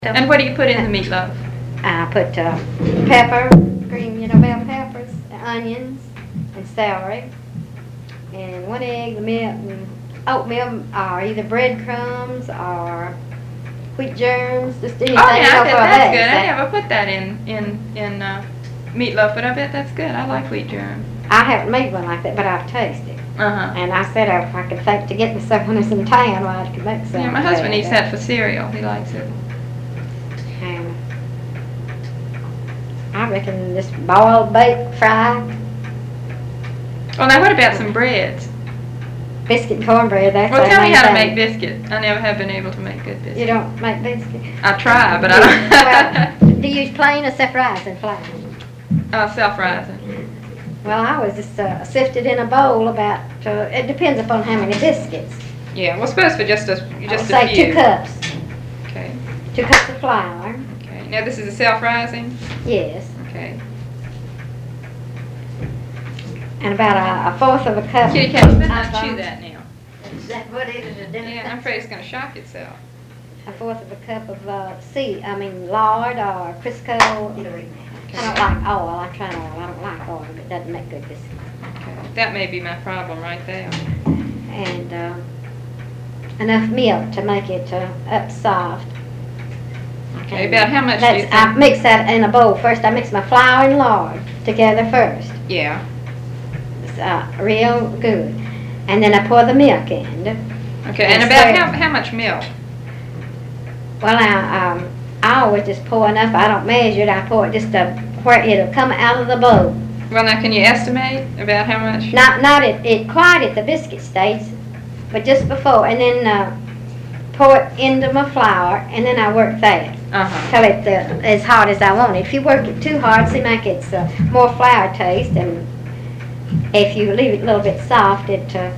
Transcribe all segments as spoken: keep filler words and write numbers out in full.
And what do you put in the meatloaf? I put uh, pepper, green, you know, bell peppers, onions, and celery, and one egg, the milk, and oatmeal, or either breadcrumbs or wheat germs, just anything. Oh yeah, I over bet that's that. good. I never put that in in in uh, meatloaf, but I bet that's good. I like wheat germ. I haven't made one like that, but I've tasted. Uh huh. And I said if I could think to get me some when it's in town, well, I could make some. Yeah, my husband eats that for cereal. He likes it. And I reckon just boiled, baked, fried. Well, now what about some breads? Biscuit and cornbread, that's Well, the tell me main how to thing. make biscuit. I never have been able to make good biscuit. You don't make biscuit? I try, but I Well, don't. do you use plain or self-rising flour? uh, self-rising. Well, I was just uh, sifted in a bowl about, uh, it depends upon how many biscuits. Yeah, well, suppose for just a just I'll a say few. two cups. Okay. Two cups of flour. Okay. Now this is a self-rising. Yes. Okay. And about a, a fourth of a cup. Kitty cat, you better not of, chew uh, that now. Is that what it is? Yeah, I'm afraid it's going to shock itself. A fourth of a cup of uh, seed, I mean lard or Crisco. I don't like oil. I try oil. I don't like oil. It doesn't make good biscuits. Okay. That may be my problem right there. And uh, enough milk to make it uh, up soft. Okay. And About how much do you that's, I think? mix that in a bowl first. I mix my flour and lard together first. Yeah. It's uh, real good. And then I pour the milk in. Okay. And And about stir- how how much milk? Well, I um, I always just pour enough. I don't measure it. I pour it just to where it'll come out of the bowl. Well, now can you estimate about how much? Not not at it quite at the biscuit stage, but just before. And then uh, pour it into my flour, and then I work that Uh huh. till it's uh, as hard as I want it. If you work it too hard, it seems like it's uh, more flour taste, and if you leave it a little bit soft, it uh,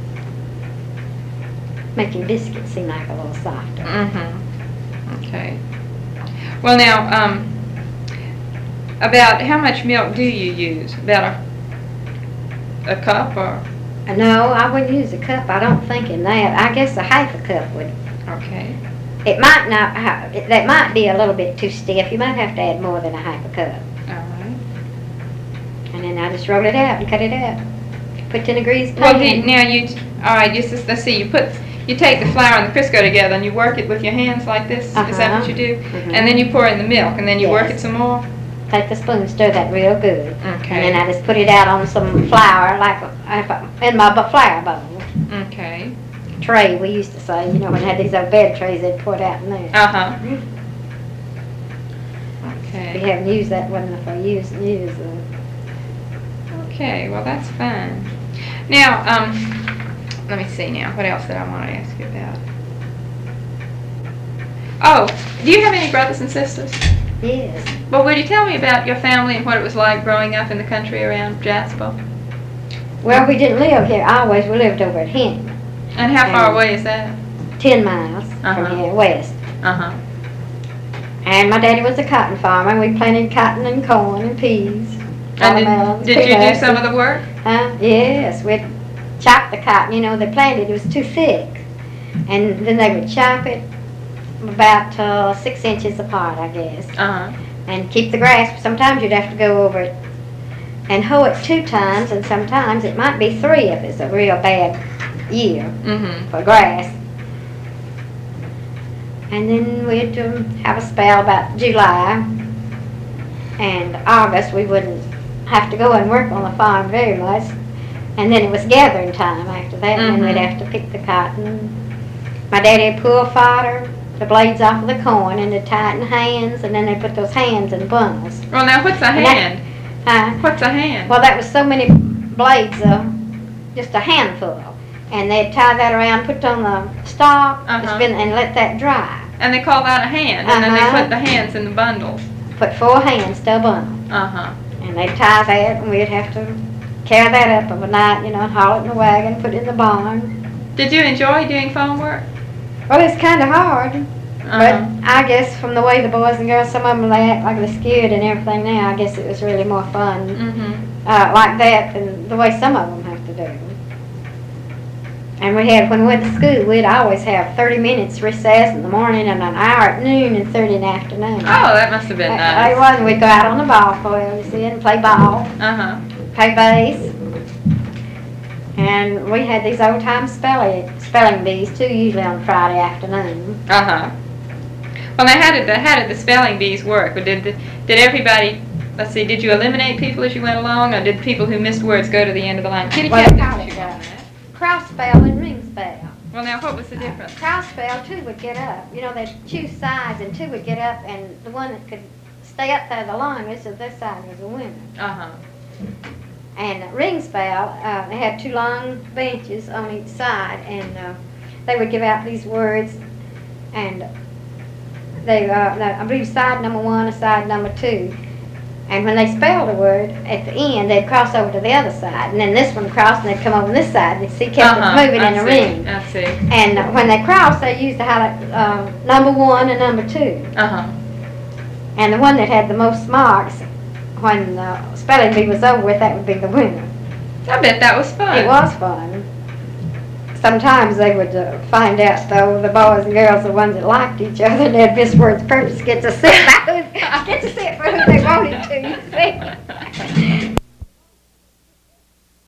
make your biscuit seem like a little softer. Mm-hmm. Okay. Well, now, um, about how much milk do you use? About a, a cup or? Uh, No, I wouldn't use a cup. I don't think in that. I guess a half a cup would. Okay. It might not. ha- it- That might be a little bit too stiff. You might have to add more than a half a cup. All right. And then I just roll it out and cut it out. Put it in a greased Well, pan. the, now you, all right, just, just- let's see, you put, you take the flour and the Crisco together and you work it with your hands like this? Is that Uh-huh. what you do? Mhm. And then you pour in the milk and then you work Yes. it some more? Take the spoon, stir that real good. Okay. And then I just put it out on some flour, like uh, in my bu- flour bowl. Okay. Tray, we used to say, you know, when they had these old bed trays, they'd pour it out in there. Uh-huh. We Okay. haven't used that one if I use, use uh, Okay, well, that's fine. Now, um, let me see now, what else did I want to ask you about? Oh, do you have any brothers and sisters? yes. Well, would you tell me about your family and what it was like growing up in the country around Jasper? Well, we didn't live here always. We lived over at Hinton, And how far Um, away is that? ten miles Uh-huh. from here, west. Uh-huh. And my daddy was a cotton farmer. We planted cotton and corn and peas, And watermelons, did, did you do peanuts, some of the work? Huh? Yes, we'd chop the cotton. You know, they planted it was too thick, and then they would chop it about uh, six inches apart, I guess, Uh-huh. and keep the grass. Sometimes you'd have to go over it and hoe it two times, and sometimes it might be three if it's a real bad year Mm-hmm. for grass. And then we'd um, have a spell about July and August. We wouldn't have to go and work on the farm very much. And then it was gathering time after that, and then we'd Mhm. have to pick the cotton. My daddy would pull fodder, the blades off of the corn, and they'd tie it in hands, and then they'd put those hands in bundles. Well, now, what's a And that- hand? Uh, What's a hand? well, that was so many blades, uh, just a handful. And they'd tie that around, put it on the stalk, Uh-huh. spin, and let that dry. And they call that a hand, and then they Uh-huh. put the hands in the bundles. Put four hands to a bundle. Uh-huh. And they'd tie that, and we'd have to carry that up of a night, you know, and haul it in the wagon, put it in the barn. Did you enjoy doing farm work? Well, it's kind of hard, Uh-huh. but I guess from the way the boys and girls, some of them, they act like they're scared and everything now, I guess it was really more fun Mm-hmm. uh, like that than the way some of them have to do. And we had, when we went to school, we'd always have thirty minutes recess in the morning and an hour at noon and thirty in the afternoon. Oh, that must have been nice. It was. We'd go out on the ball field, you see, and play ball, Uh-huh. play base. And we had these old-time spelling, spelling bees, too, usually on Friday afternoon. Uh-huh. Well, now, how did the, how did the spelling bees work? Or did, the, did everybody, let's see, did you eliminate people as you went along, or did people who missed words go to the end of the line? Kitty Well, cat, they didn't call you it, go uh, on that? cross spell and ring spell. Well, now, what was the difference? Cross spell, two would get up. You know, they'd choose sides, and two would get up, and the one that could stay up there the longest of this side was the winner. Uh-huh. And ring spell, uh, they had two long benches on each side, and uh, they would give out these words, and they, uh, the- I believe side number one or side number two. And when they spelled a word, at the end, they'd cross over to the other side, and then this one crossed, and they'd come over this side. They see, kept Uh-huh. it moving I in a see. ring. I see. And uh, when they crossed, they used to highlight uh, number one and number two. Uh-huh. And the one that had the most marks, when the spelling bee was over with, that would be the winner. I bet that was fun. It was fun. Sometimes they would uh, find out, though, the boys and girls, the ones that liked each other, and they'd miss words purpose, get to sit by who, get to sit for who they wanted to, you see.